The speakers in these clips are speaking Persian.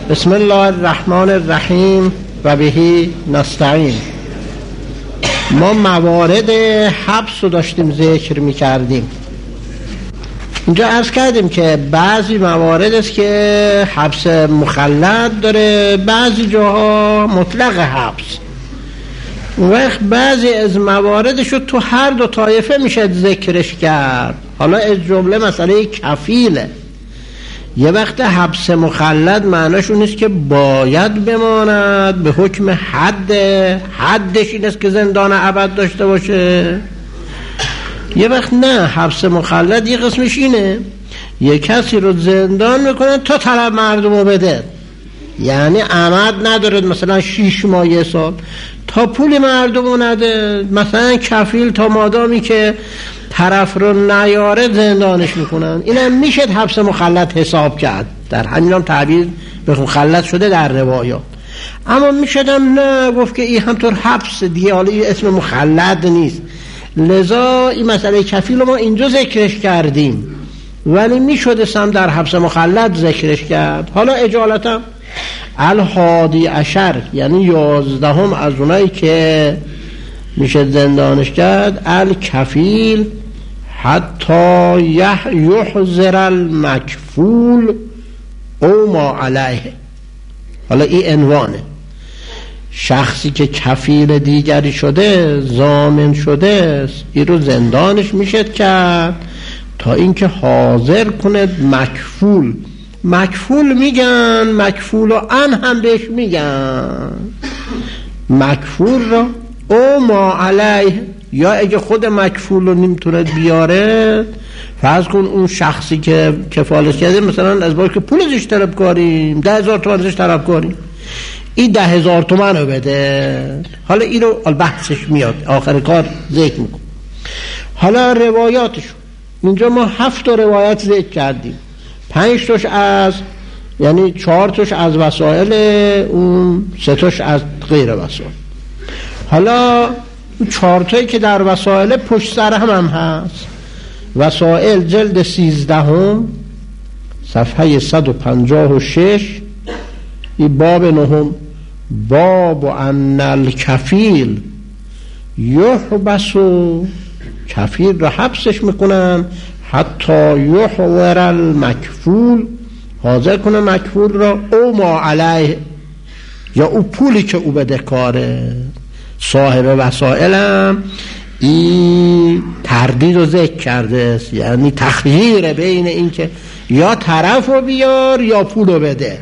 بسم الله الرحمن الرحیم و بهی نستعین. ما موارد حبس رو داشتیم ذکر می‌کردیم. اینجا عرض کردیم که بعضی موارد است که حبس مخلد داره، بعضی جاها مطلق حبس. وقت بعضی از مواردش رو تو هر دو طایفه میشه ذکرش کرد. حالا از جمله مسئله کفیله. یه وقت حبس مخلد معناش اون است که باید بماند به حکم حدش این است که زندان ابد داشته باشه. یه وقت نه، حبس مخلد یه قسمش اینه یه کسی رو زندان میکنه تا طلب مردم رو بده، یعنی عمد نداره مثلا 6 ماه 1 سال تا پول مردم رو نده. مثلا کفیل تا مادامی که طرف رو نیاره زندانش میکنن. اینم میشه حبس مخلد حساب کرد، در همین هم تعبیر به مخلد شده در روایات. اما میشدم نه گفت که این همطور حبس دیگه، حالا اسم مخلد نیست. لذا این مسئله کفیل رو ما اینجا ذکرش کردیم، ولی میشدستم در حبس مخلد ذکرش کرد. حالا اجالتا الحادی عشر یعنی 11 از اونایی که میشه زندانش کرد، الکفیل حتی یحضر المکفول او ما علیه. حالا این عنوانه، شخصی که کفیل دیگری شده، ضامن شده، این رو زندانش میشه کرد تا اینکه حاضر کنه مکفول. مکفول میگن، مکفول و ان هم بهش میگن. مکفول را او ما علیه، یا اگه خود مکفول رو نمیتونه بیاره، فرض کن اون شخصی که کفالت کرده مثلا از باید که پول ازش طلب کاریم 10,000 تومان ازش طلب کاریم، این 10,000 تومان رو بده. حالا این رو بحثش میاد آخر کار ذکر میکن. حالا روایاتشو اینجا ما 7 روایت ذکر کردیم، 5 تاش از یعنی 4 تاش از وسائل اون، 3 تاش از غیر وسائل. حالا 4 تایی که در وسائل پشت سر هم هست. وسائل جلد 13 صفحه 156 این باب 9، باب ان الکفیل یحبس، کفیل را حبسش میکنن حتی یحضر المکفول، حاضر کنه مکفول را او ما علیه، یا او پولی که او بده کاره. صاحب وسائل هم این تردید رو ذکر کرده است، یعنی تخییر بین این که یا طرف رو بیار یا پول رو بده.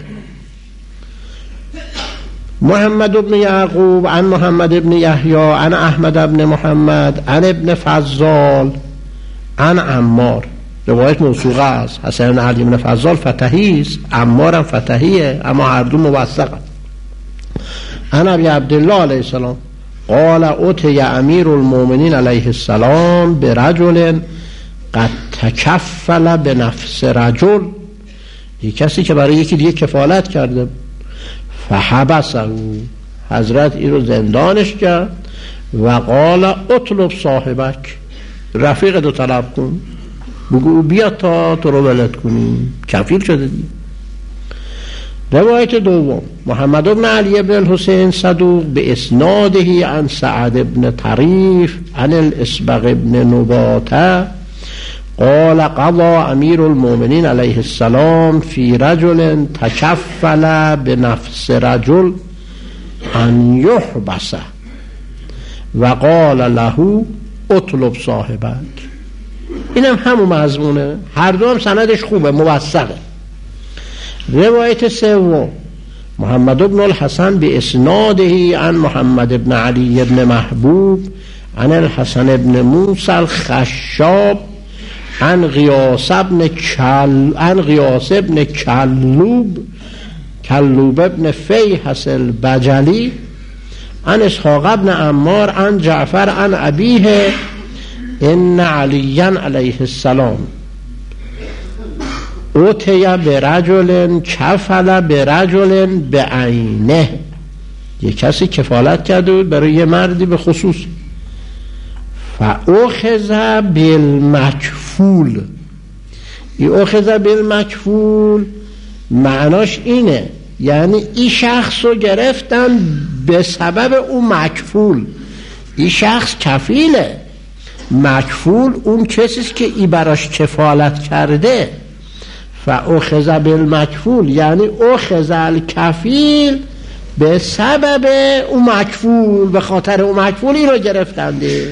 محمد ابن یعقوب عن محمد ابن یحیی عن احمد ابن محمد عن ابن فضال عن عمار، روایت موثوقه است. حسن علی ابن فضال فتحی است، عمار هم فتحیه، اما هر دو موثقه. عن ابی عبدالله علیه السلام قال اتي امیر المؤمنین علیه السلام برجل قد تکفل بنفس رجل، یک کسی که برای یکی دیگه کفالت کرده، فحبسه، حضرت این رو زندانش کرد و قال اطلب صاحبک، رفیق تو طلب کن، بگو بیا تا تو رو ولد کنیم، کفیل شده دی. روایت دوم محمد ابن علی ابن الحسین صدوق به اسناده عن سعد ابن طریف عن الاسبغ ابن نباته قال قضى امیر المؤمنین علیه السلام فی رجل تکفل بنفس رجل ان یحبسه و قال له اطلب صاحبک. اینم همون مضمونه، هر دو هم سندش خوبه، موثقه. روایت سوم محمد ابن الحسن به اسناده عن محمد ابن علی ابن محبوب عن الحسن ابن موسی الخشاب عن غیاس ابن کلوب ابن فیحس البجلی عن اسحاق ابن عمار عن جعفر عن ابیه ان علی علیه السلام اوتی برجل کفل برجل بعینه، یک کسی کفالت کرده بود برای یه مردی به خصوص، فاخذ بالمکفول. این اخذ بالمکفول معناش اینه یعنی این شخص رو گرفتن به سبب اون مکفول. این شخص کفیله، مکفول اون کسیست که ای براش کفالت کرده. فاخذ بالمکفول یعنی اخذ الکفیل به سبب اون مکفول، به خاطر اون مکفول این رو گرفتندش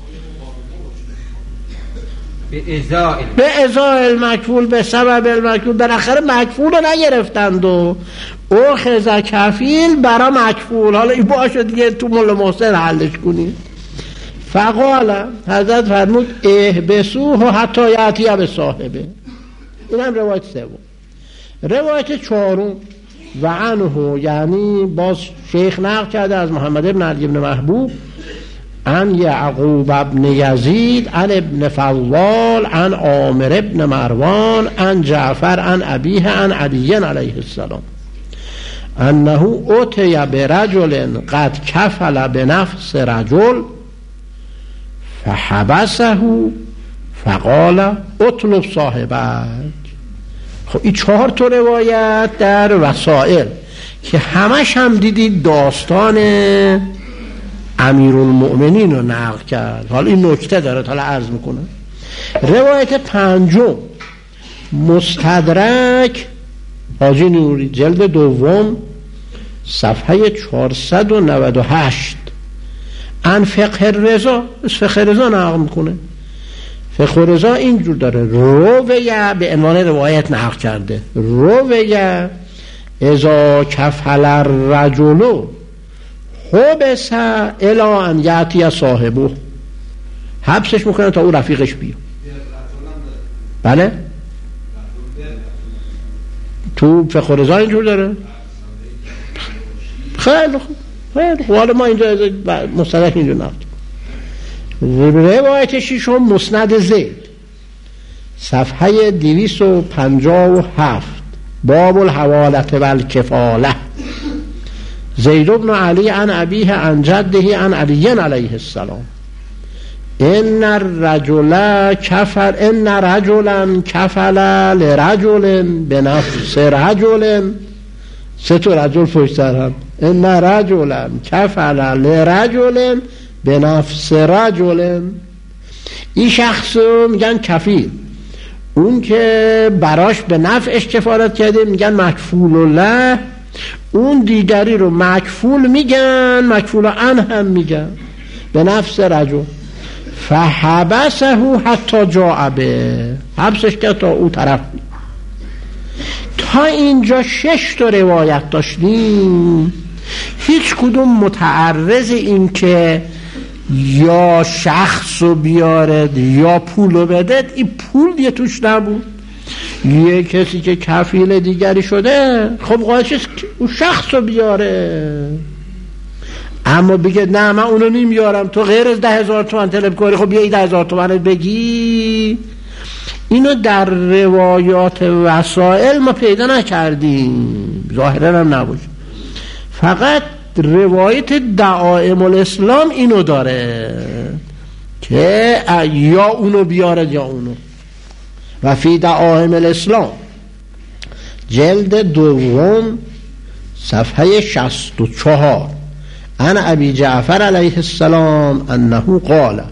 به ازای المکفول، به سبب المکفول. در آخر مکفول رو نگرفتند و اخذ کفیل برا مکفول. حالا این باشه دیگه تو مولا محسن حلش کنید. فقال حضرت فرمود احبسوه حتی یأتی به صاحبه. این هم روایت سوم. روایت چهارم و عنه یعنی باز شیخ نقل کرده از محمد ابن علی ابن محبوب عن یعقوب ابن یزید عن ابن فضال عن عامر ابن مروان عن جعفر عن ابیه عن علی علیه السلام انه اتی برجل قد کفل بنفس رجل فحبسه فقال اطلب صاحبک. خب این 4 تا روایت در وسائل که همش هم دیدید داستان امیرالمؤمنین رو نقل کرد. حالا این نکته داره، حالا عرض میکنم. روایت 5 مستدرک حاجی نوری جلد 2 صفحه 498 عن فقه الرضا، فقه الرضا نقل میکنه. فقه الرضا اینجور داره رویه به عنوان روایت نقل کرده. رویه اذا کفل الرجل حبس الی ان یأتی صاحبه، حبسش میکنن تا او رفیقش بیاد. بله تو فقه الرضا اینجور داره. خیلی خوب، خیلی خوب. حالا ما اینجا مستدرک اینجور نقل. روایت 6 مسند زید صفحه 257 باب الحوالة والکفالة زید بن علی عن ابیه عن جده عن علی علیه السلام ان رجلا کفل لرجل بنفس رجل. 3 تا رجل پشت سر هم. ان رجلا کفل لرجل به نفس رجل. این شخص رو میگن کفیل، اون که براش به نفعش کفالت کرده میگن مکفول الله، اون دیگری رو مکفول میگن، مکفول ان هم میگن به نفس رجل. فحبسه حتی جاء به، حبسش کرد تا او طرف بید. تا اینجا 6 تا روایت داشتیم، هیچ کدوم متعرض این که یا شخص رو بیارد یا پول رو بدد، این پول یه توش نبود. یه کسی که کفیل دیگری شده خب قاعدش اون شخص رو بیاره، اما بگه نه من اونو نمیارم، تو غیر از 10,000 تومان طلب کنی، خب بیایی 10,000 تومان بگی. اینو در روایات وسائل ما پیدا نکردیم، ظاهرا هم نباشه. فقط روایت دعائم الاسلام اینو داره که یا اونو بیارد یا اونو. و فی دعائم الاسلام جلد 2 صفحه 64 عن ابی جعفر علیه السلام انه قال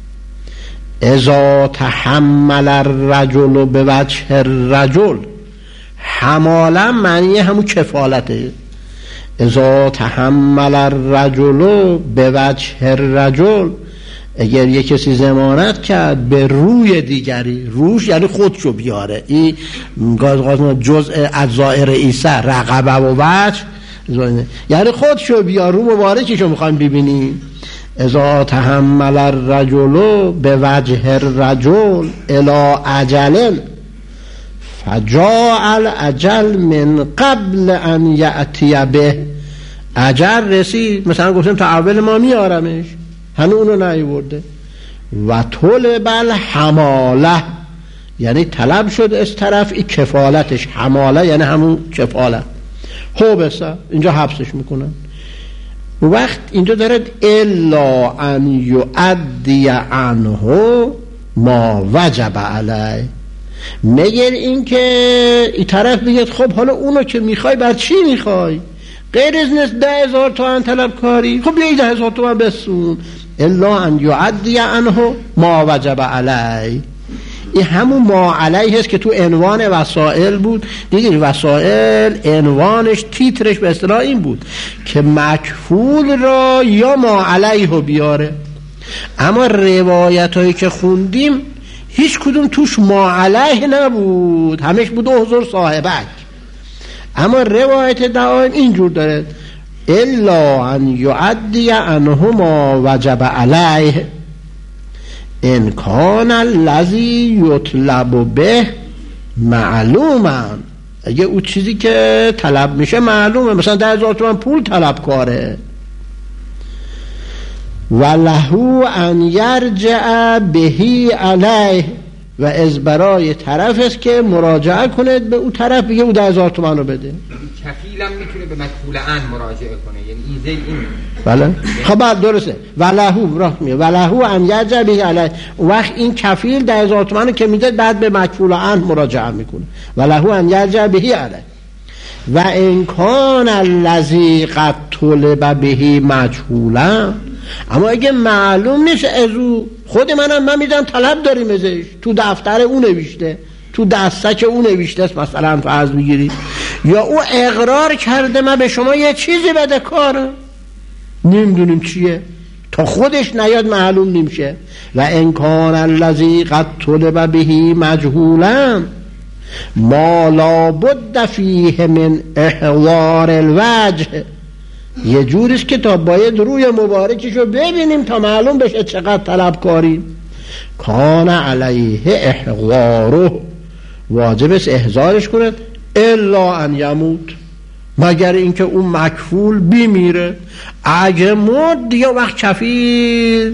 اذا تحمل الرجل بوجه الرجل، حماله معنی همون کفالته. اذا تحمل الرجل بوجه الرجل، اگر یک کسی ضمانت کرد به روی دیگری، روش یعنی خودشو بیاره، این جزء اجزاء رئیسه رقبه و وجه یعنی خودشو بیار، رو مبارکشو میخوایم ببینیم. اذا تحمل الرجل بوجه الرجل الى اجل فجاء الاجل من قبل ان یأتی به، اجل رسید، مثلا گفتیم تا اول ما میارمش، هنوز اونو نیورده. و طلب الحماله یعنی طلب شد از طرف ای کفالتش، حماله یعنی همون کفالت. حبسه اینجا حبسش میکنن. وقت اینجا دارد الا ان یؤدی عنه ما وجب علیه، مگر این که این طرف بگید خب حالا اونو که میخوای بر چی میخوای؟ غیر از 10,000 تومان طلب کاری، خب بیا 10,000 تومان بسون. الا ان یعدی عنه ما وجب علیه. این همون ما علیه هست که تو عنوان وسائل بود. دیدید وسائل عنوانش تیترش به اصطلاح این بود که مکفول را یا ما علیه رو بیاره. اما روایت هایی که خوندیم هیچ کدوم توش ما علیه نبود، همش بود حضور صاحبک. اما روایت دائم اینجور داره الا ان یعدی عنه ما وجب علیه ان کان الذی یطلب به معلوما. اگه اون چیزی که طلب میشه معلومه، مثلا 10,000 تومان پول طلب کاره. و له ان یرجع بهی علیه، و از برای طرف است که مراجعه کنید به اون طرف بگه او 10,000 تومان رو بده. کفیلم میتونه به مکفول عن مراجعه کنه، یعنی ایزه این. بله خب درسته. و له راه میگه و له ان یرجع بهی علیه. وقت این کفیل 10,000 تومان رو که میده بعد به مکفول عن مراجعه میکنه. و له ان یرجع بهی علیه. و ان کان الذی قد طلب بهی مجهولا. اما اگه معلوم نیست از او، خود من میدم طلب داریم ازش، تو دفتر او نوشته، تو دستک او نوشته است مثلا فرض میگیرید، یا او اقرار کرده من به شما یه چیزی بده کارم نمیدونیم چیه، تا خودش نیاد معلوم نمیشه. و ان کان الذی قد طلب بهی مجهولا ما لا بد فیه من احضار الوجه. یه جوریست که تا باید روی مبارکشو ببینیم تا معلوم بشه چقدر طلب کاری. کان علیه احضاره، واجب است احضارش کنه. الا ان یموت، مگر اینکه اون مکفول بیمیره. اگه مرد دیگه وقت کفیل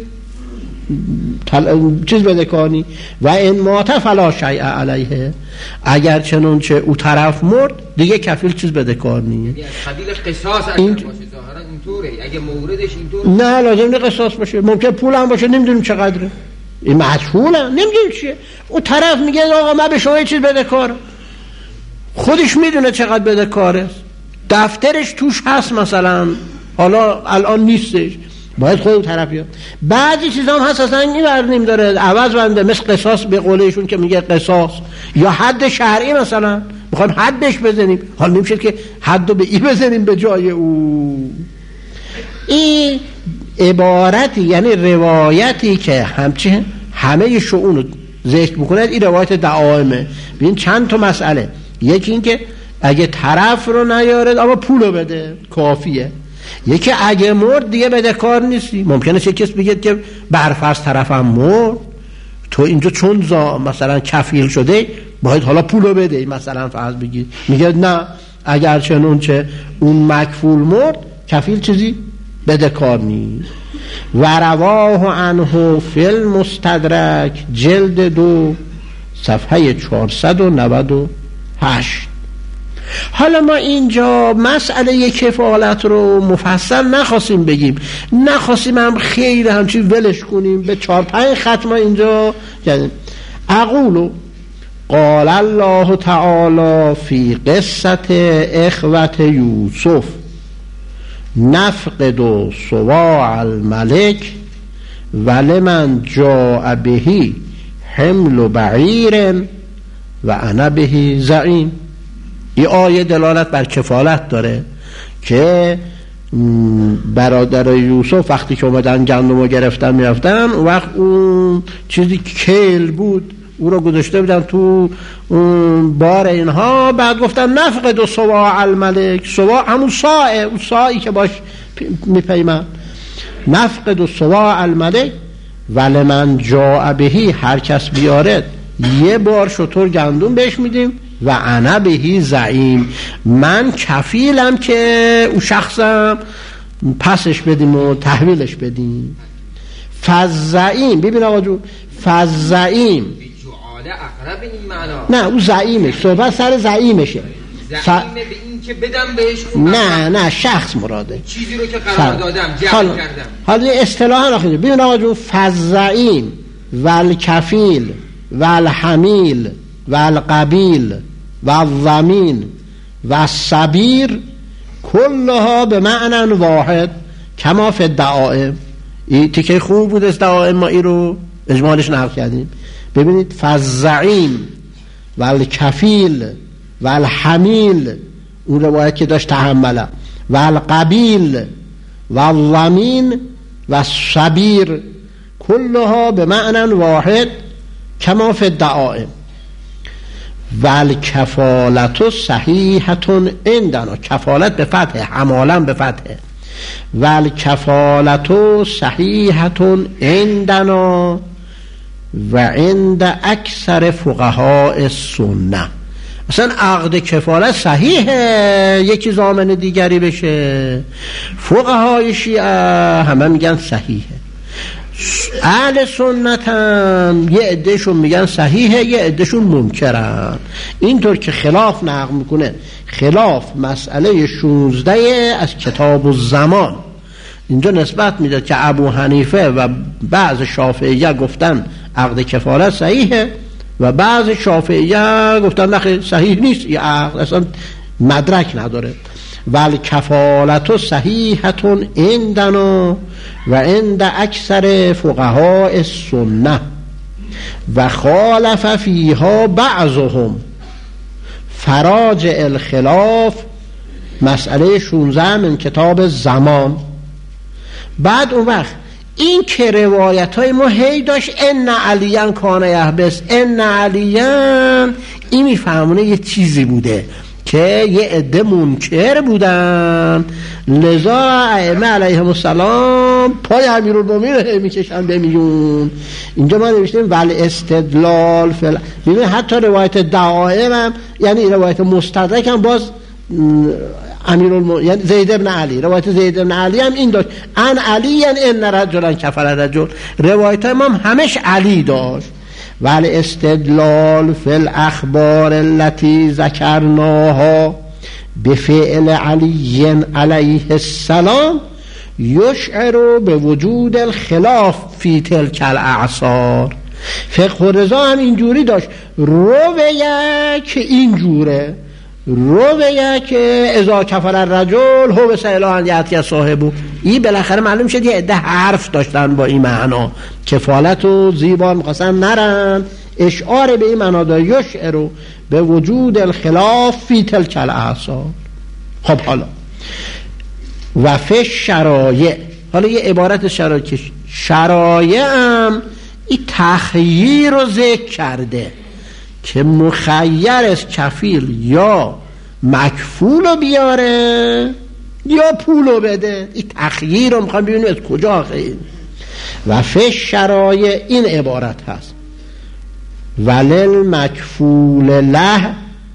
چیز بده کانی. و این مات فلا شیء علیه، اگر چنانچه او طرف مرد دیگه کفیل چیز بده کانی. یعنی قبیل قصاص اگر باشه ظاهرا اینطوره، اگه موردش اینطوره نه لازم نیست قصاص باشه، ممکن پول هم باشه نمیدونیم چقدره، این مجهوله نمیدونیم چیه. او طرف میگه آقا من به شما یه چیز بده کار، خودش میدونه چقدر بده کاره، دفترش توش هست مثلا، حالا الان نیستش، باید خود طرف بیاد. بعضی چیزا هم هست اصلا این ورنیم داره عوض بنده، مثل قصاص به قولشون که میگه قصاص، یا حد شرعی مثلا میخوایم حد بهش بزنیم، حال نمیشه که حد رو به این بزنیم به جای او. این عبارتی یعنی روایتی که همچنین همه شؤون رو ذکر بکنه، این روایت دعائمه. ببین چند تا مسئله، یکی این که اگه طرف رو نیارد اما پولو بده کافیه، یکی اگه مرد دیگه بده کار نیستی. ممکنه چه کس بگید که برفرض طرفم مرد، تو اینجا چون مثلا کفیل شده باید حالا پولو بده مثلا فرض بگید، میگه نه اگر چنونچه اون مکفول مرد کفیل چیزی بده کار نیست. و رواه عنه فی المستدرک جلد 2 صفحه 498. حالا ما اینجا مسئله کفالت رو مفصل نخواستیم بگیم، نخواستیم هم خیلی همچی ولش کنیم، به 4-5 خط ما اینجا کردیم. اقولو قال الله تعالی فی قصة اخوة یوسف نفقد صواع الملک ولمن جاء بهی حمل بعیر و انا بهی زعیم. این آیه دلالت بر کفالت داره که برادر یوسف وقتی که اومدن گندم رو گرفتن میرفتن، وقت اون چیزی کیل بود او رو گذاشته بودن تو بار اینها، بعد گفتن نفقد و صواع الملک، صواع همون ساعه، اون ساعی که باش میپیمن، نفقد و صواع الملک ولمن جاء بهی، هر کس بیارد یه بار شتر گندم بهش میدیم، و انا بهی زعیم، من کفیلم که اون شخصم پسش بدیم و تحویلش بدیم. فزعیم، ببین آقا جون، فزعیم اقرب این معنا، نه اون زعیمش، صحبت سر زعیمشه، زعیمه به این که بدم بهش، نه شخص مراده، چیزی رو که قرار دادم جمع کردم. حالا اصطلاحا آخه ببین آقا جون، فزعیم والکفیل والحمیل و القبیل و الضمین و الصبیر کلها به معنی واحد کما فی الدعائم. این تیکه خوب بود از دعائم، ما این رو اجمالش نقل کردیم. ببینید فالزعیم و الکفیل و الحمیل، اون روایت که داشت تحمله، و القبیل و الضمین و الصبیر کلها به معنی واحد کما فی الدعائم. و الکفالت صحیحة عندنا، کفالت به فتحه، حمالا به فتحه. و الکفالت صحیحة عندنا و عند اکثر فقهاء السنه. اصلا عقد کفالت صحیحه یکی ضامن دیگری بشه. فقهای شیعه همه میگن صحیحه، اهل سنت هم یه عدهشون میگن صحیحه، یه عدهشون منکرن. اینطور که خلاف نقل میکنه، خلاف مسئله 16 از کتاب الزمان، اینجا نسبت میده که ابو حنیفه و بعض شافعیه گفتن عقد کفالت صحیحه و بعض شافعیه گفتن نه صحیح نیست، این عقد اصلا مدرک نداره. ول کفالت صحیحة عندنا و عند اکثر فقهاء السنه و خالف فیها بعضهم فراجع الخلاف، مسئله 16 من کتاب زمان. بعد اون وقت این که روایت های ما هی داشت ان علیان کان یحبس، ان علیان، این میفهمونه یه چیزی بوده که یه عده منکر بودن، لذا ائمه علیهم السلام پای امیرالمومنین رو میکشن به میون. اینجا ما نوشتیم ول استدلال ببین حتی روایت دعائم هم، یعنی روایت مستدرک هم باز امیرالمومنین یعنی زید بن علی، روایت زید بن علی هم این داشت ان علی یعنی ان رجلا کفر رجل. روایت ما هم همش علی داشت. ول استدلال فی الاخبار التي ذکرناها بفعل علی علیه السلام یشعر به وجود الخلاف فی تلک الاعصار. فقه رضا هم اینجوری داشت، رویه که اینجوره، رویه که اذا کفر الرجل هو سئلان یأتی صاحبو. این بالاخره معلوم شد یه عده حرف داشتن با این معنا، کفالت و زیبا می‌خواستن نرن، اشعار به این معنا داره یشعر به وجود الخلاف فی تلک الاعصار. خب حالا و فی شرایع، حالا یه عبارت شرایع هم این تخییر رو ذکر کرده که مخیر از کفیل یا مکفول رو بیاره یا پول رو بده. این تخییر رو میخوام ببینیم از کجا خیلی. و فی شرایع این عبارت هست ولل مکفول له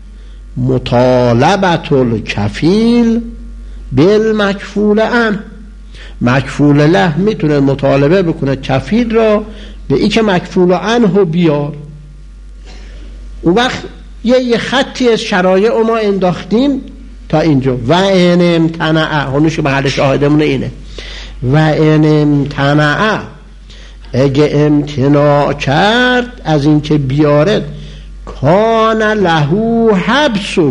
مطالبت الکفیل بالمکفول عنه. مکفول له میتونه مطالبه بکنه کفیل را به این که مکفول عنه بیار. اون وقت یه خطی از شرایع ما انداختیم تا اینجا. و ان امتنع، هنوش محل شاهدمون اینه، و ان امتنع، اگه امتناع کرد از این که بیارد، کان له حبسه،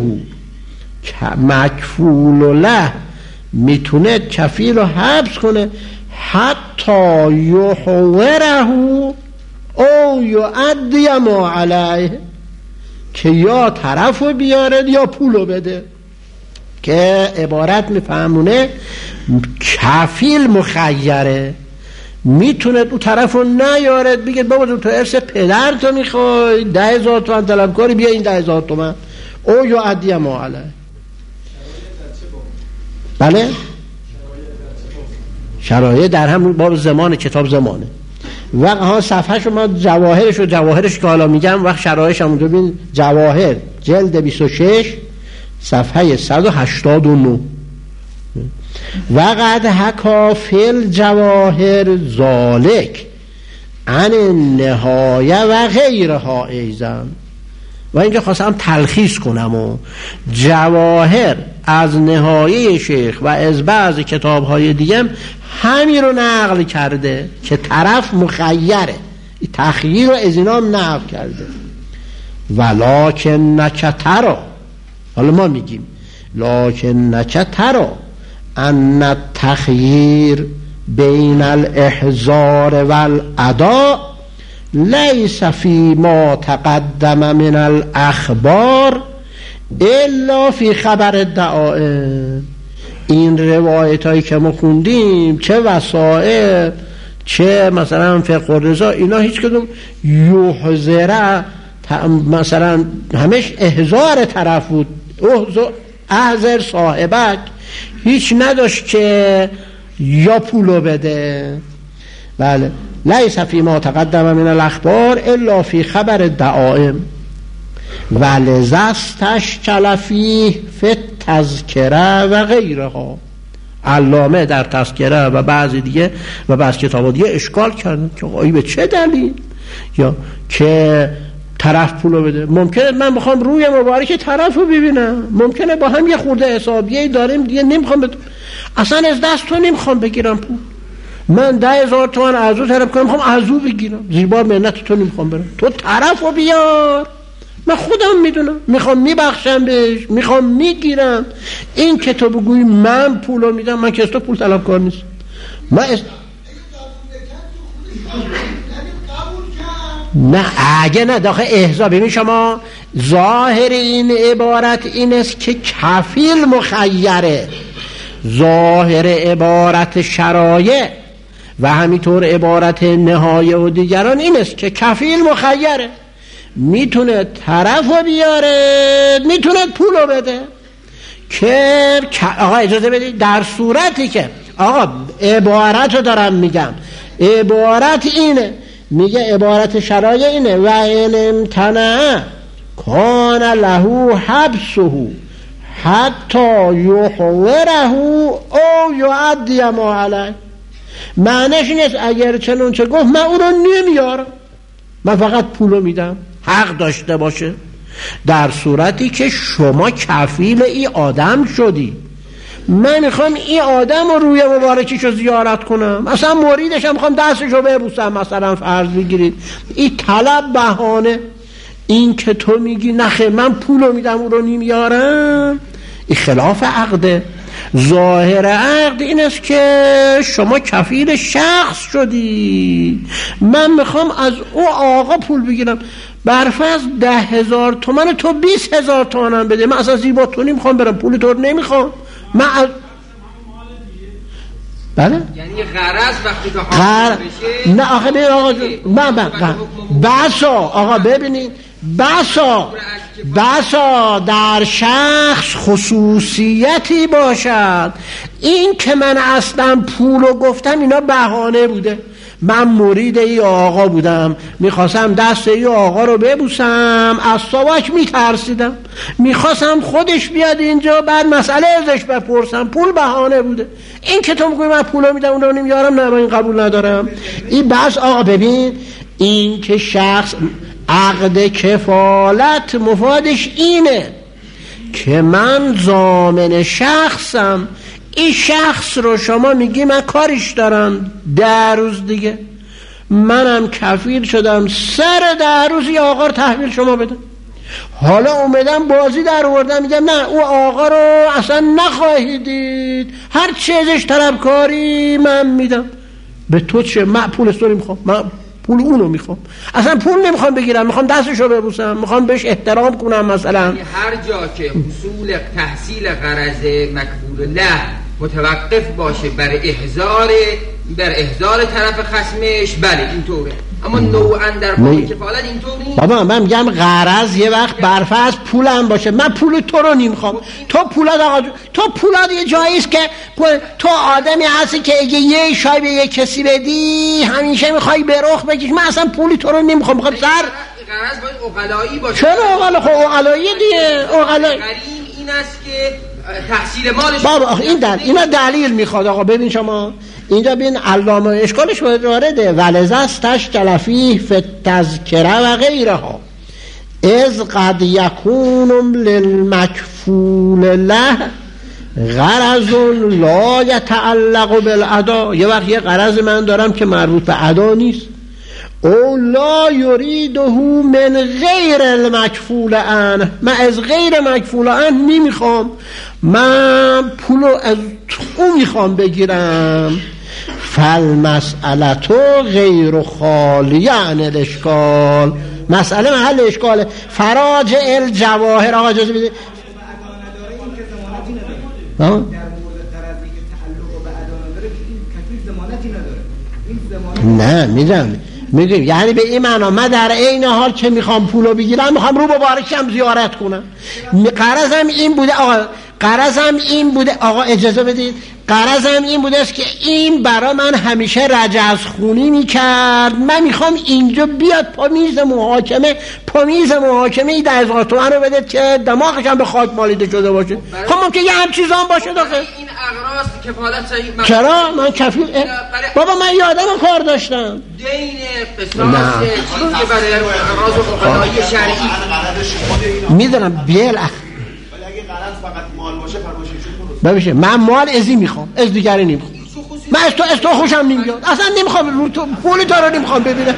مکفول له میتونه کفیل رو حبس کنه حتی یحوره او یؤدی ما علیه، که یا طرف رو بیارد یا پولو بده. که عبارت میفهمونه کفیل مخیره، میتونه اون طرف رو نیارد، بگه بابا تو ارث پدر تو میخوای 10,000 تومن طلب کاری، بیا این 10,000 تومن او یا عدیه ما علیه. بله شرایع در همون باب زمان کتاب زمانه. وقت ها صفحه شما جواهرش که حالا میگم وقت شرایعش هم ببین، جواهر جلد 26 صفحه 189. وقد حکا فی الجواهر ذالک عن النهایه و غیرها ایضا. و اینجا خواستم تلخیص کنم و جواهر از نهایه شیخ و از بعض کتاب‌های دیگه همین رو نقل کرده که طرف مخیره، تخییر رو از اینا هم نقل کرده. ولکنک تری، حالا ما میگیم لکنک تری ان التخییر بین الاحضار والاداء لیس فی ما تقدم من الاخبار الا فی خبر الدعائم. این روایت هایی که ما خوندیم، چه وسائل چه مثلا فقه الرضا، اینا هیچ کدوم یحضره مثلا همش احضار طرف بود، احضر صاحبک، هیچ نداشت که یا پولو بده. بله، لیس فی ما تقدم من الاخبار الا فی خبر الدعائم ولذا استشکل فیه فی التذکره و غیرها. علامه در تذکره و بعضی دیگه و بعض کتابا دیگه اشکال کردن که آیی به چه دلیل یا که طرف پولو بده. ممکنه من بخوام روی مبارک طرف رو ببینم، ممکنه با هم یه خورده حسابیه داریم دیگه، نمیخوام اصلا از دست تو نمیخوام بگیرم پول، من 10,000 تومان ارزو طلب کنم، میخوام ارزو بگیرم، زیبا منت تو نمیخوام برم، تو طرف رو بیار، من خودم میدونم، میخوام میبخشم بهش، میخوام میگیرم. این که تو بگوی من پولو میدم، من که از تو پول طلب کار نیست. نه اگه نه داخل احضا. ببین شما ظاهر این عبارت این است که کفیل مخیره، ظاهر عبارت شرایع و همینطور عبارت نهایه و دیگران این است که کفیل مخیره، میتونه طرف رو بیاره، میتونه پولو بده. که آقا اجازه بدید، در صورتی که آقا عبارت رو دارم میگم، عبارت اینه، میگه عبارت شرایع اینه و این امتنع کان له حبسه حتی یحوره او یعدی ما علیه. معنیش نیست اگر چنون چه گفت من اون رو نمیارم، من فقط پولو میدم، حق داشته باشه. در صورتی که شما کفیل این آدم شدی، من میخوام این آدم رو روی مبارکیشو زیارت کنم، اصلا مریدشم، میخوام دستشو ببوسم، مثلا فرض بگیرید این طلب بهانه. این که تو میگی نخه من پولو میدم اون رو نمیارم، این خلاف عقده. ظاهر عقد این است که شما کفیل شخص شدی، من میخوام از او آقا پول بگیرم، برفرض 10,000 تومان، تو 20,000 تومانم بده، من اصلا زیبا تو نمیخوام برم، پول تو نمیخوام، من از... بله؟ یعنی غرض وقتی که حاصل بشه. نه آخه ببین آقا بسا آقا ببینید، بسا در شخص خصوصیتی باشد، این که من اصلا پولو گفتم اینا بهانه بوده، من مرید ای آقا بودم، میخواستم دست ای آقا رو ببوسم، از ساواک میترسیدم، میخواستم خودش بیاد اینجا بعد مسئله ازش بپرسم، پول بهانه بوده. این که تو میگوی من پولو میدم اون رو نمیارم، نه من این قبول ندارم. این بس آقا ببین، این که شخص عقد کفالت مفادش اینه که من ضامن شخصم، این شخص رو شما میگی من کارش دارم 10 روز دیگه، منم کفیل شدم سر 10 روز یه آقا رو تحویل شما بدم. حالا اومدم بازی در آوردم، میگم نه او آقا رو اصلا نخواهید دید، هر چیزش طلبکاری من میدم. به تو چه؟ من پول تو نمیخوام، من پول اونو میخوام، اصلا پول نمیخوام بگیرم، میخوام دستشو ببوسم، میخوام بهش احترام کنم. مثلا هر جا که حصول تحصیل غرض مکفول له متوقف باشه بر احضار طرف خصمش، بله اینطوره، اما نوعا در باب کفالت اینطور نیست. بابا من میگم غرض یه وقت برفرض پولم باشه، من پول تو رو نمیخوام، تو پولات آقا تو پولات یه جایی است که تو آدمی هستی که اگه یه شای به یه کسی بدی همیشه میخوای به رخ بکش، من اصلا پولی تو رو نمیخوام، میخوام سر غرض باید عقلایی باشه. چرا عقلا؟ خب عقلایی دیگه، عقلایی این است که تحصیل مالش. بابا اینا دلیل میخواد. آقا ببین شما اینجا ببین علامه اشکالش وارده، ولذا استشکل فیه فی التذکره و غیرها اذ قد یکون للمکفول له غرض لا یتعلق بالاداء. یه وقت یه غرض من دارم که مربوط به ادا نیست، او لا یریده من غیر المکفول عنه، من از غیر مکفول عنه نمیخوام، من پولو از او میخوام بگیرم. فالمسئلتو غیر خالیه عن الاشکال، مسئله محل اشکاله. فراجع الجواهر. آقا اجازه بدید. در مورد طرفی که تعلق به ادا نداره این کفیل ضمانتی نداره. این ضمانت نه میدونم میگم، یعنی به این معنا من در عین حال که میخوام پولو بگیرم میخوام رو مبارکم زیارت کنم. غرضم این بوده آقا، غرضم این بوده آقا اجازه بدید، غرضم این بوده است که این برا من همیشه رجزخونی میکرد، من میخوام اینجا بیاد پا میز محاکمه 10,000 تومان رو بده که دماغش هم به خاک مالیده شده باشه. خب ممکن یه هم چیزان باشه داخل این اغراض کفالت صحیح. چرا من کفیل بابا من یادم کار داشتم دین قصاص چیزی که برای اغراض فقهایی شرعی میدونم بیل غرض فقط مال باشه ببیشه من مال ازی میخوام، از دیگری نمیخوام. من از تو خوشم نمیاد، اصلا نمیخوام رو تو پول تو رو نمیخوام ببینم.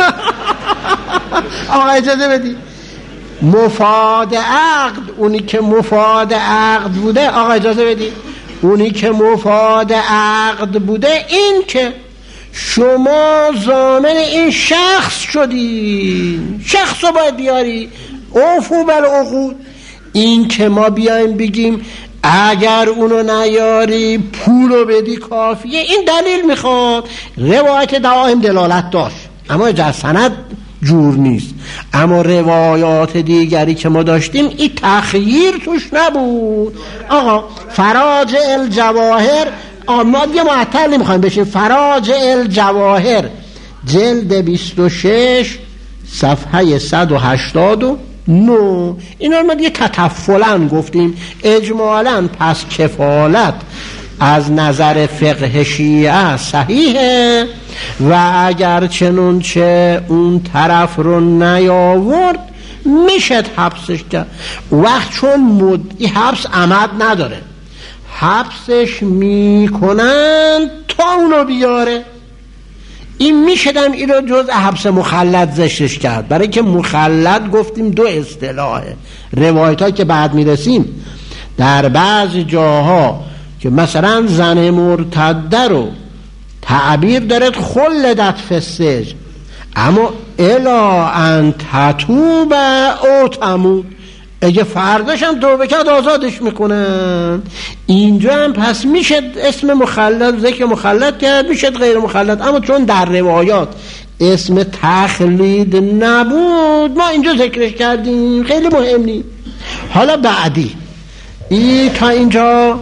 آقا اجازه بدی. مفاد عقد، اونی که مفاد عقد بوده، آقا اجازه بدی، اونی که مفاد عقد بوده این که شما ضامن این شخص شدی، شخص رو باید بیاری. اوفو بالعقود. این که ما بیایم بگیم اگر اونو نیاری پولو بدی کافیه، این دلیل میخواد. روایت دوایم دلالت داشت اما در سند جور نیست، اما روایات دیگری که ما داشتیم این تخییر توش نبود. آقا فراجع الجواهر، ما دیگه معطل نمیخوایم بشیم. فراجع الجواهر جلد 26 صفحه 189. اینا ما دیگه تطفلاً گفتیم. اجمالاً پس کفالت از نظر فقه شیعه صحیحه و اگر چنانچه اون طرف رو نیاورد میشد حبسش کرد. وقت چون مدعی حبس عمد نداره، حبسش میکنن تا اونو بیاره. این میشدم این رو جز حبس مخلد زشتش کرد، برای که مخلد گفتیم دو اصطلاحه. روایت ها که بعد میرسیم در بعضی جاها که مثلا زن مرتده رو تعبیر دارد خلدت فسج، اما الا ان تتوب او تموت، اگه فرداش هم توبه کرد آزادش میکنن. اینجا هم پس میشه اسم مخلد ذکر مخلد کرد، میشه غیر مخلد، اما چون در روایات اسم تخلید نبود ما اینجا ذکرش کردیم، خیلی مهم نیست. حالا بعدی تا اینجا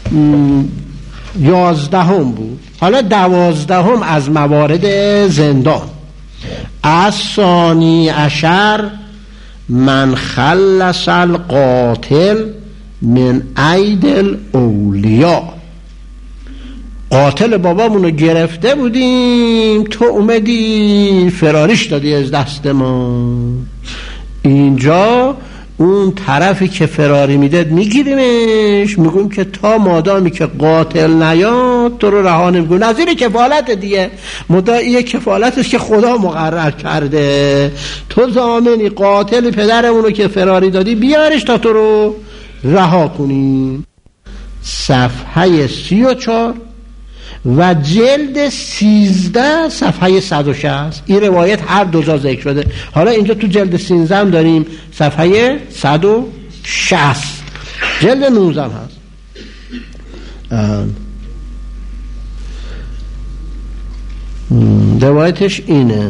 11 بود، حالا 12 از موارد زندان. از ثانی عشر من خلص القاتل من اید الاولیا. قاتل بابامونو گرفته بودیم، تو اومدی فراریش دادی از دست ما. اینجا اون طرفی که فراری میداد میگیریمش، میگویم که تا مادامی که قاتل نیاد تو رو رها نمیکنیم. نظیر کفالت دیگه، مدعی کفالت است که خدا مقرر کرده. تو ضامنی قاتل پدرمونو که فراری دادی بیارش تا تو رو رها کنیم. صفحه 34 و جلد 13 صفحه 160. این روایت هر دو جا ذکر شده. حالا اینجا تو جلد 13 هم داریم صفحه 160. جلد 19 هم هست. روایتش اینه.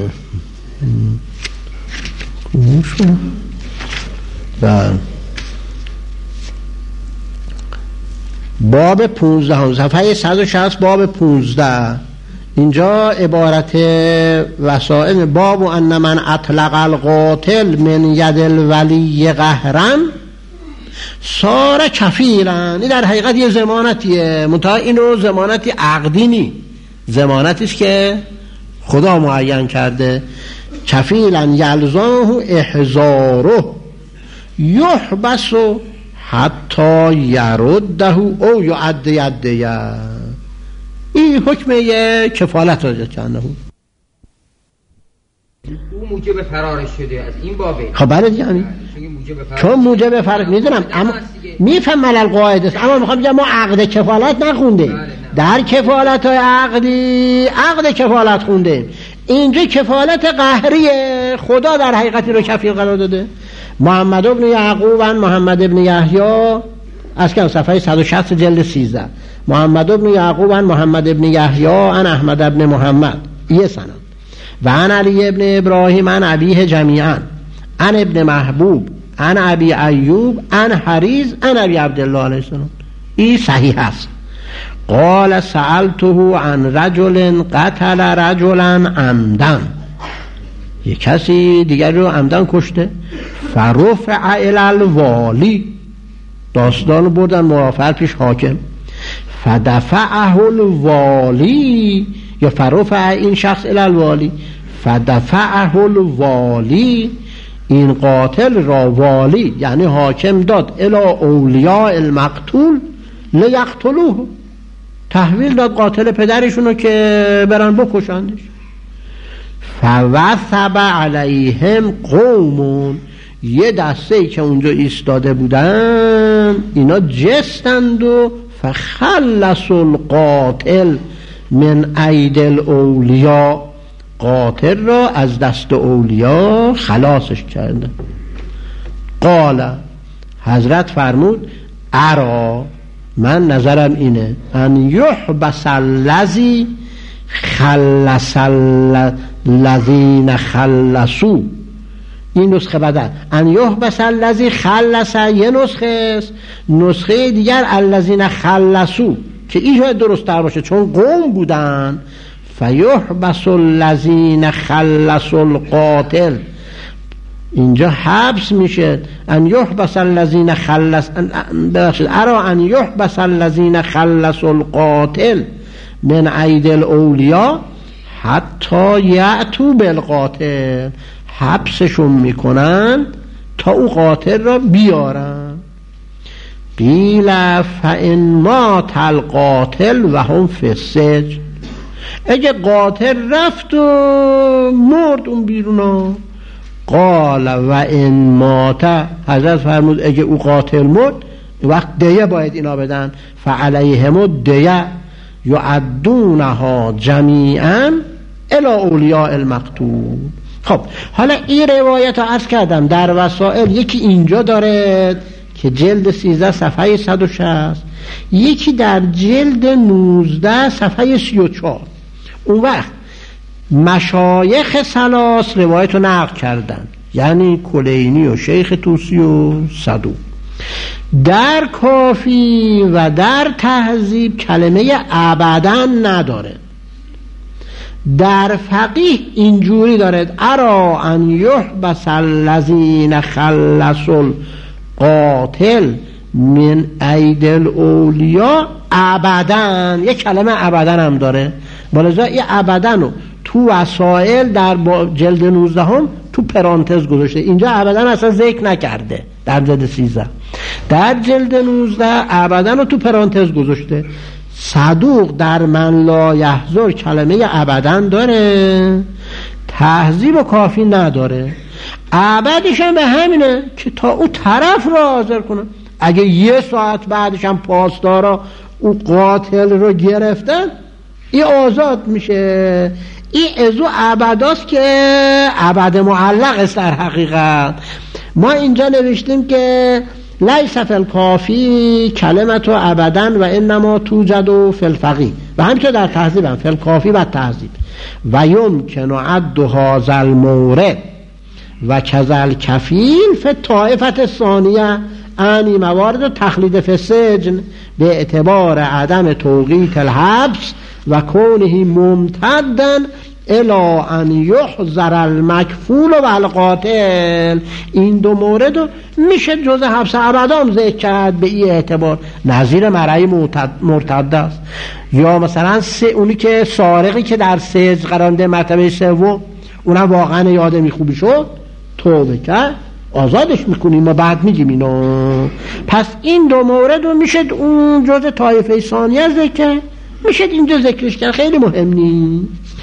باب 15 صفحه 160 باب 15. اینجا عبارت وسائل باب ان من اطلق القاتل من ید الولی قهرا صار کفیلا. این در حقیقت یه ضمانتیه، منتها اینو ضمانتی عقدی نی، ضمانتی است که خدا معین کرده. کفیلا یلزمه احضاره یحبس حتی یرده او یعد یده. این حکم کفالت را کنه. او موجب فرارش شده از این بابه. خب بله یعنی چون موجب فرار میدونم، اما میفهم ملل قاعده است، اما میخوام بگم ما عقد کفالت نخونده. در کفالت های عقدی عقد کفالت خونده، اینجا کفالت قهریه. خدا در حقیقتی رو کفیل قرار داده. محمد ابن یعقوب عن محمد ابن یحیی از که صفحه 160 جلد 13. محمد ابن یعقوب عن محمد ابن یحیی عن احمد ابن محمد یه سند و عن علی ابن ابراهیم عن ابیه جمیعا عن ابن محبوب عن ابی ایوب عن حریز عن ابی عبدالله علیه السلام. این صحیح است. قال سألته عن رجل قتل رجلا عمدن، یک کسی دیگر رو عمدن کشته. فرفع الی الوالی، داستان بردن مرافعه پیش حاکم. فدفعه الوالی، یا فرفع این شخص الی الوالی فدفعه الوالی، این قاتل را والی یعنی حاکم داد الی اولیاء المقتول لیقتلوه، تحویل داد قاتل پدرشونو که برن بکشندش. فوثب علیهم قومون، یه دسته که اونجا ایستاده بودن اینا جستند و فخلص القاتل من اید الاولیاء، قاتل را از دست اولیاء خلاصش کردن. قال، حضرت فرمود ارا، من نظرم اینه ان یحبس الذی خلص الذین خلصوا، این نسخه بدن ان یحبس الذی خلص یه نسخه است، نسخه دیگر الذین خلصوا که این درست تر باشه چون قوم بودن. فیحبس الذین خلصوا القاتل، اینجا حبس میشه ان یحبس الذین خلص، ببخشید ارا ان یحبس الذین خلصوا القاتل من اید الاولیاء حتی یأتوا بالقاتل، حبسشون میکنن تا او قاتل را بیارن. قیل فإن مات القاتل و هم فی السجن، اگه قاتل رفت و مرد اون بیرون. قال و ان مات، حضرت فرمود اگه او قاتل مرد وقت دیه باید اینا بدن. فعلیهم الدیه یعدونها جمیعا الی اولیاء المقتول. خب حالا این روایت رو عرض کردم در وسائل، یکی اینجا داره که جلد 13 صفحه 160، یکی در جلد 19 صفحه 34. اون وقت مشایخ ثلاث روایت رو نقل کردن، یعنی کلینی و شیخ توسی و صدوق. در کافی و در تهذیب کلمه ابدا نداره. در فقیه اینجوری داره ارا ان یحبس الذین خلصوا القاتل من اید الاولیاء ابدا، یک کلمه ابدا هم داره. بالذا این ابدا رو تو وسائل در جلد 19 هم تو پرانتز گذاشته، اینجا ابدا اصلا ذکر نکرده. در جلد 13 در جلد 19 ابدا رو تو پرانتز گذاشته. صدوق در من لا یحضر کلمه ابدا داره، تهذیب و کافی نداره. ابدش هم به همینه که تا او طرف را حاضر کنه. اگه یه ساعت بعدش هم پاسدارا او قاتل رو گرفتن، این آزاد میشه. این ازو ابداست که ابد معلق است در حقیقت. ما اینجا نوشتیم که لیس فی الکافی کلمت و ابدا و انما توجد فی الفقیه، و همینطور در تهذیب هم فی الکافی و تهذیب. و یمکن عد هذا المورد و کذل کفیل فی الطائفه الثانیه انی موارد تخلید فی السجن به اعتبار عدم توقیت الحبس و کونه ممتدا الی ان یحضر المکفول و القاتل. این دو مورد رو میشه جز حبس ابدا ذکر کرد به این اعتبار. نظیر مرعی مرتد است. یا مثلا اونی که سارقی که در سجن قرار ده مرتبه سوم، اونم واقعا یاد خوبی شد توبه کرد، آزادش میکنیم و بعد میگیم اینو. پس این دو مورد رو میشه اون جز طایفه ثانیه ذکر، میشه اینجا ذکرش کرد، خیلی مهم نیست.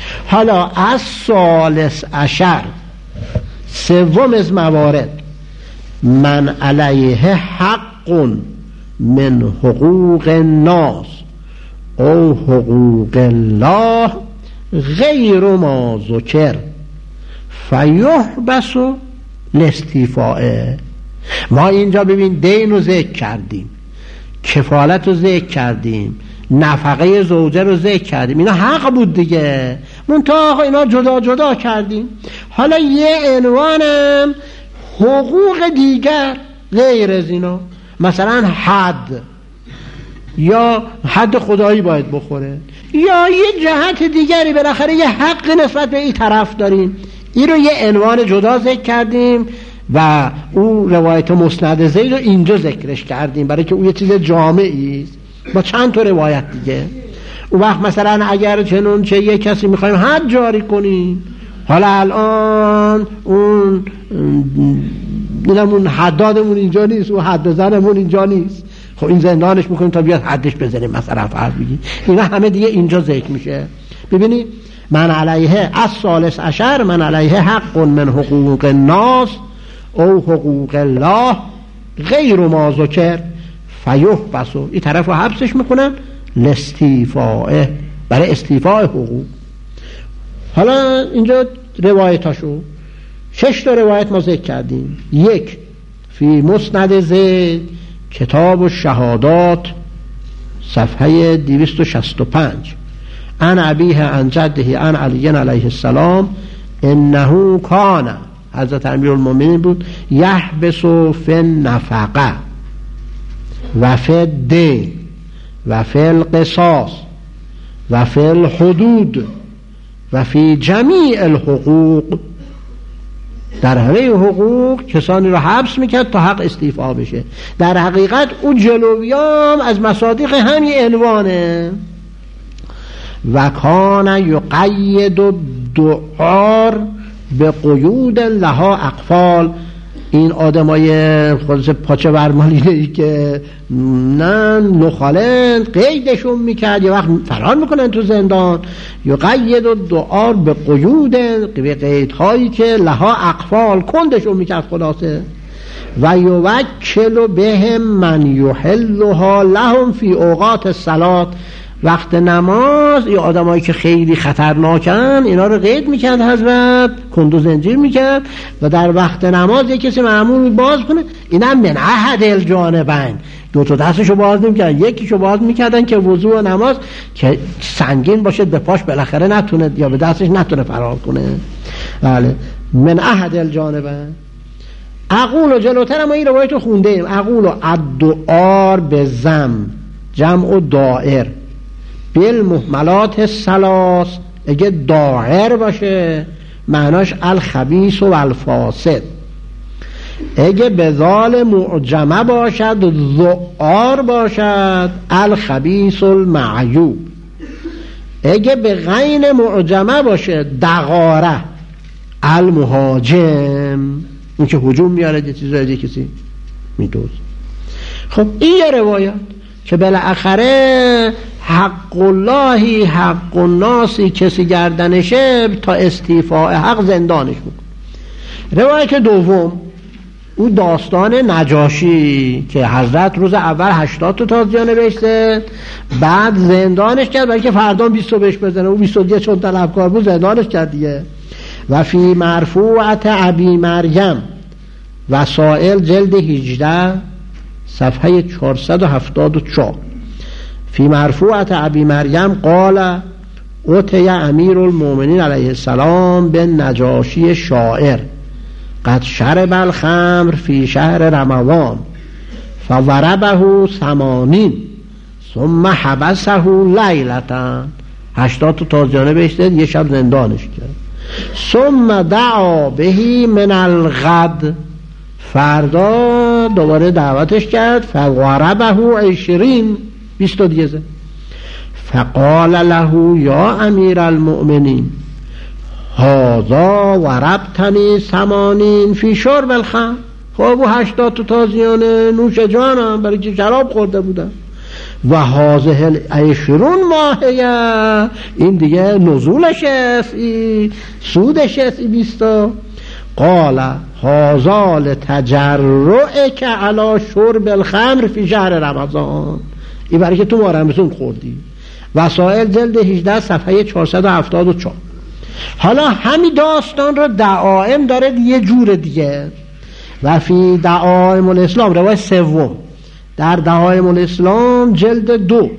حالا از ثالث عشر، سوم از موارد، من علیه حق من حقوق الناس او حقوق الله غیر ما ذکر فیحبس لاستیفائه. ما اینجا ببین دین رو ذکر کردیم، کفالت رو ذکر کردیم، نفقه زوجه رو ذکر کردیم، اینا حق بود دیگه، منتها اینا جدا جدا کردیم. حالا یه عنوانم حقوق دیگر غیر از اینا، مثلا حد، یا حد خدایی باید بخوره، یا یه جهت دیگری، بالاخره یه حق نسبت به این طرف داریم، این رو یه عنوان جدا ذکر کردیم و اون روایت مسند زید رو اینجا ذکرش کردیم برای که اون یه چیز جامعی است با چند تا روایت دیگه. اون وقت مثلا اگر چنون چه یه کسی میخوایم حد جاری کنیم، حالا الان اون حدادمون اینجا نیست، اون حد زنمون اینجا نیست، خب این زندانش میکنیم تا بیاد حدش بزنیم مثلا، فرض بگید اینا همه دیگه اینجا ذکر میشه. ببینید من علیه از ثالث عشر، من علیه حق من حقوق الناس او حقوق الله غیر ما ذکر فیحبس، این طرف رو حبسش میکنن لاستیفائه، برای استیفاء حقوق. حالا اینجا روایتاشو 6 تا روایت ما ذکر کردیم. یک فی مسند زید کتاب الشهادات صفحه 265 عن ابیه عن جده عن علی علیه السلام انه کان، حضرت امیرالمومنین بود، یحبس فی النفقه و فی الدین و فی القصاص و فی الحدود و فی جمیع الحقوق، در همه حقوق کسانی رو حبس میکرد تا حق استیفا بشه. در حقیقت اون جلویام از مصادیق همین عنوانه. و کان یقید الدعار به قیود لها اقفال، این آدمای خودش پاچه برمالینه ای که نه نخالند قیدشون میکرد، یه وقت فرار میکنن تو زندان. یقید الدعار به قیود، به قیدهایی که لها اقفال کندشون میکرد خلاصه. و یوکل بهم من یحلها لهم فی اوقات الصلاه، وقت نماز این آدمایی که خیلی خطرناکن اینا رو قید میکرد حضرت، کند و زنجیر میکرد و در وقت نماز یک کسی معمول باز کنه، اینا من احد الجانبین، دو تا دستشو باز نمیکردن، یکیشو باز میکردن که وضوء و نماز که سنگین باشه به پاش بالاخره نتونه یا به دستش نتونه فرار کنه. بله من احد الجانبین. اقول جلوتر ما این روایتو خونده ایم، اقول الدعار به زم جمع دائر بالمهملات الثلاث، اگه داعر باشه معناش الخبیث و الفاسد، اگه به ذال معجمه باشد ذعار باشد الخبیث المعیوب، اگه به غین معجمه باشه دغاره المهاجم، این که هجوم میاره یه چیزایی کسی میدوز. خب این یه روایت که بالاخره حق اللهی حق الناسی کسی گردنشه تا استیفاء حق زندانش بود. روایت دوم او داستان نجاشی که حضرت روز اول 80 تا تازیانه بهشته، بعد زندانش کرد برای که فردا 20 تا بهش بزنه، او 21 چون طلبکار بود زندانش کرد دیگه. و فی مرفوعت ابی مریم وسائل جلد 18 صفحه 474 فی مرفوعت ابی مریم قال اوتی امیر المؤمنین علیه السلام به نجاشی شاعر قد شرب الخمر فی شهر رمضان فضربه 80 ثم حبسه لیلتا، 80 تا تازیانه بهش داد، یه شب زندانش کرد. ثم دعا بهی من الغد، فردا دوباره دعوتش کرد. فضربه 20 دیگه زد. فقال له یا امیر المؤمنین هذا ضربتنی 80 فی شرب الخمر. خب 80 تا تازیانه نوش جانم برای که شراب خورده بودم. و هازه العشرون ماهیه، این دیگه نزولش است، سودش است 20. قال هذا لتجرعک علی شرب الخمر فی شهر رمضان، این برای که تو ماه رمضان خوردی. وسائل جلد 18 صفحه 474. حالا همین داستان رو دعائم داره یه جور دیگه. و فی دعائم الاسلام، روایت سوم در دعائم الاسلام جلد 2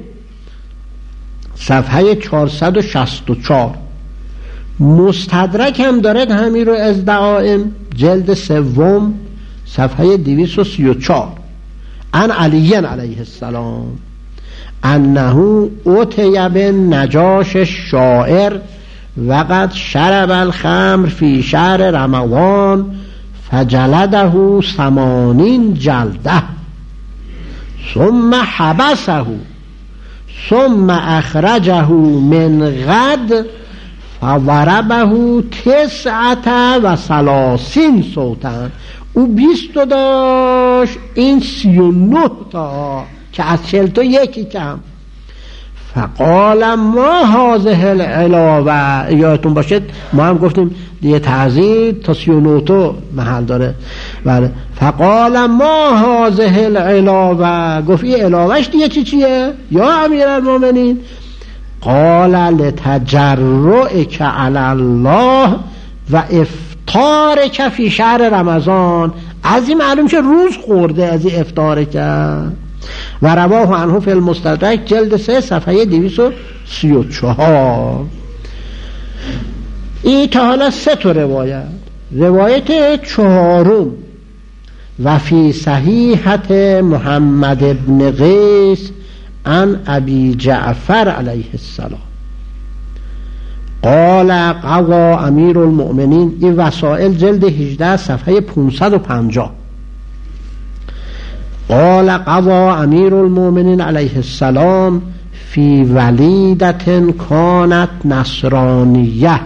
صفحه 464. مستدرک هم دارد همین رو از دعائم جلد سوم صفحه 234. عن علی علیه السلام انه اتی بالنجاش الشاعر وقد شرب الخمر فی شهر رمضان فجلده 80 جلده ثم حبسه ثم اخرجه من غد فضربه 39 صوتا. او 20 داشت، این 39 تا که از 40 تا یکی کم. فقال ما هذه العلاوه، یادتون باشد ما هم گفتیم دیگه تعزیر تا 39 تا محل داره. بله. فقال ما هذه العلاوه، گفت این علاوهش دیگه چیه یا امیرالمومنین؟ قال لتجرعک علی الله و افطارک فی شهر رمضان، از این معلوم شه روز خورده از این افطار کرد. و رواه عنه فی المستدرک جلد 3 صفحه 234. این تا حالا 3 تا روایت. روایت 4 و فی صحیحت محمد ابن قیس عن ابی جعفر علیه السلام قال قضى امیر المؤمنین، این وسائل جلد 18 صفحه 550. قال قضى امیر المؤمنین علیه السلام فی ولیدت کانت نصرانیه،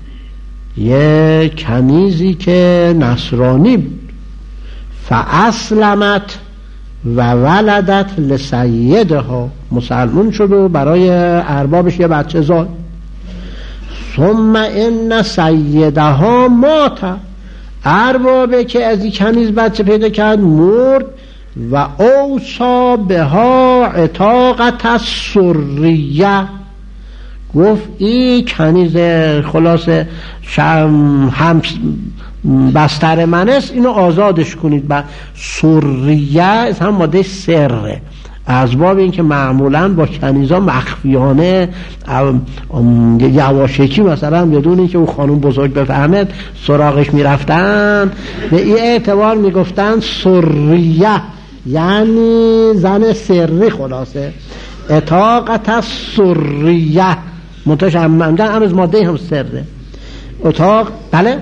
یک کنیزی که نصرانی بود، فاسلمت و ولدت لسیدها، مسلمون شد و برای اربابش یه بچه زاد. ثم ان سیدها مات، اربابه که از این کنیز بچه پیدا کرد مرد. و اوصا بها عتاقت السریه، گفت این کنیز خلاصه هم بستر من است، اینو آزادش کنید. با سریه هم ماده سره، از باب این که معمولا با کنیزا مخفیانه یواشکی مثلا بدون این که اون خانم بزرگ بفهمد سراغش میرفتن، به این اعتبار میگفتن سریه، یعنی زن سری. خلاصه اطاقت السریه منتش هم از ماده هم سره اتاق. بله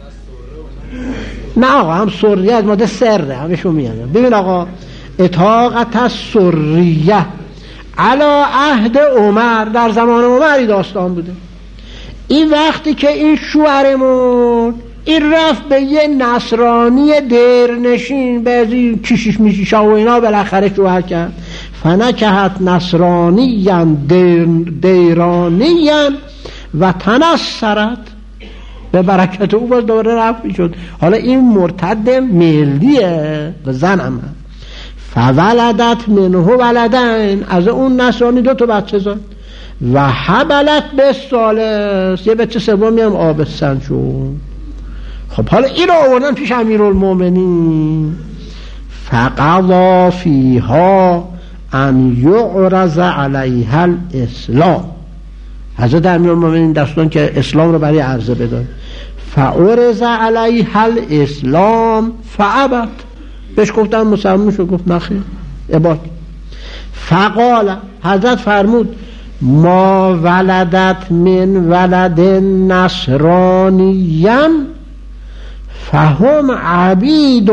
نه آقا، هم سریه از ماده سره همشون میاد. ببین آقا، اطاقت السریه علی عهد عمر، در زمان عمری داستان بوده. این وقتی که این شوهرمون این رفت به یه نصرانی دیرنشین، بعضی کشیش میشیشا و اینا، بالاخره شوهر کرد. فنکهت نصرانیان دیرانیان و تنصرت، به برکت او باز دوباره رفت شد. حالا این مرتد ملیه به زنم. فولدت منه ولدین، از اون نصرانی 2 تا بچه زاد. و حبلت به ثالث، یه بچه سومی هم آبستن شد. خب حالا این رو آوردن پیش امیرالمومنین. فقضا فیها ان یعرض علیها الاسلام، حضرت امیرالمومنین دستان که اسلام رو برای عرضه بدن. فعرض علیها الاسلام فعبت، بهش گفتن مسلمان شو، گفت نخیر عباد. فقال، حضرت فرمود ما ولدت من ولد نصرانیان فهم عبید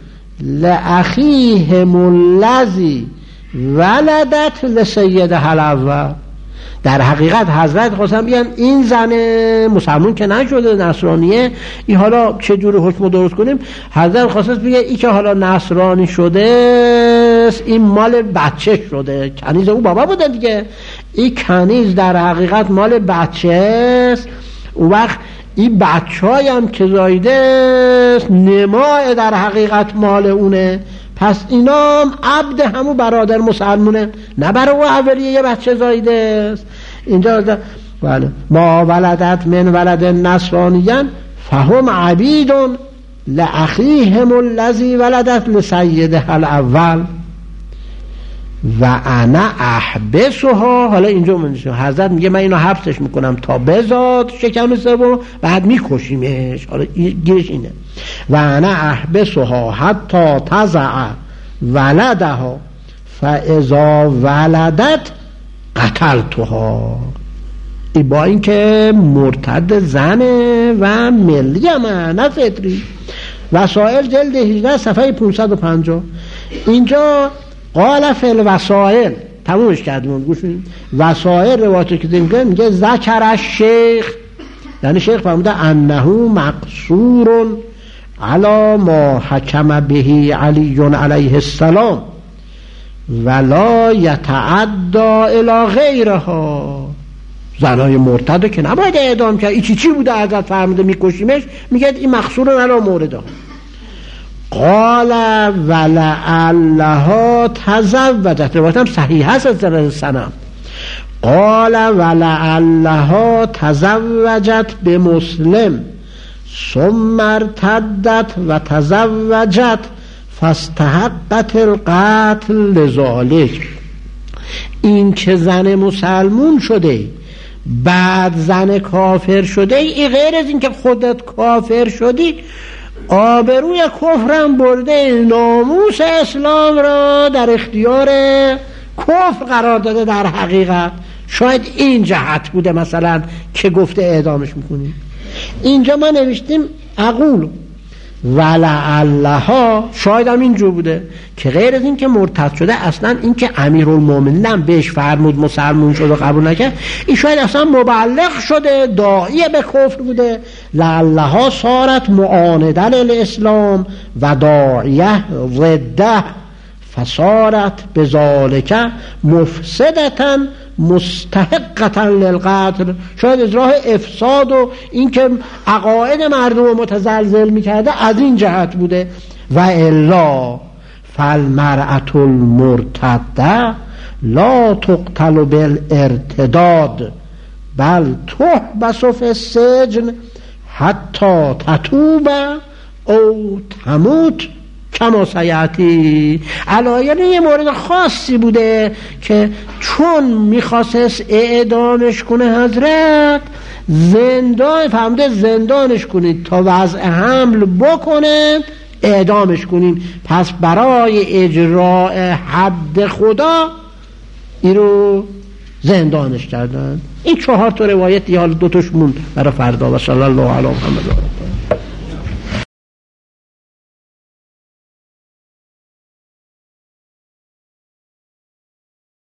لأخیهم الذی ولدت لسیدها الاول. در حقیقت حضرت خواستن بیان این زن مسلمان که نشده نصرانیه، این حالا چه جوری حکم درست کنیم. حضرت خواستن بگه این که حالا نصرانی شده شدست این مال بچه شده، کنیز او بابا بوده دیگه، این کنیز در حقیقت مال بچه است. اون وقت این بچه‌ای هم که زایده است نمای در حقیقت مال اونه، پس اینا هم عبد همون برادر مسلمونه، نه برای او اولیه یه بچه زایده است. اینجا ما ولدت من ولد نصرانیان فهم عبیدون لأخیهم الذی ولدت لسیده الاول و انا احبسها. حالا اینجا حضرت میگه من اینو حبسش میکنم تا بزاد شکم سوم بعد میکشیمش. حالا گیرش اینه و انا احبسها حتی تضع ولدها فاذا ولدت قتلتها. با این که مرتد زنه و ملی همه نه فطری. وسائل جلد 18 صفحه 550 اینجا قال فی الوسائل تمومش کردیم. گوش کنید وسائل روایتی که میگه ذکر الشیخ، یعنی شیخ فرموده انه مقصور علی ما حکم به علی علیه السلام ولا یتعدی الی غیرها. زنای مرتد که نباید اعدام کرد. این چی بوده حضرت فرموده میکشیمش؟ میگه این مقصور علی مورده. قال ولعلها تزوجت، روایت هم صحیح هست از در سنم. قال ولعلها تزوجت به مسلم ثم ارتدت و تزوجت فاستحقت القتل لذالک. این که زن مسلمون شده بعد زن کافر شده، این غیر از این که خودت کافر شدی آبروی کفرم برده، ناموس اسلام را در اختیار کفر قرار داده. در حقیقت شاید این جهت بوده مثلا که گفته اعدامش میکنیم. اینجا ما نوشتیم اقول ولعلها، شاید هم اینجور بوده که غیر از این که مرتد شده اصلا این که امیرالمومنین هم بهش فرمود مسلمون شده قبول نکرد، این شاید اصلا مبلغ شده داعیه به کفر بوده. لعلها صارت معانده للاسلام و داعیه ضده فصارت بذالک مفسدتا مستحقتا للقتل. شاید از راه افساد و این که عقاید مردم متزلزل میکرده از این جهت بوده. و الا فالمرأة المرتده لا تقتل بالارتداد بل تحبس فی السجن حتی تتوب او تموت کما سیاتی. علایل یه مورد خاصی بوده که چون میخواست اعدامش کنه حضرت زندان فهمده زندانش کنید تا وضع حمل بکنه اعدامش کنید. پس برای اجراء حد خدا این رو زندانش کردن. این 4 روایت، حالا 2 تاش موند برای فردا. و صلی الله علی محمد.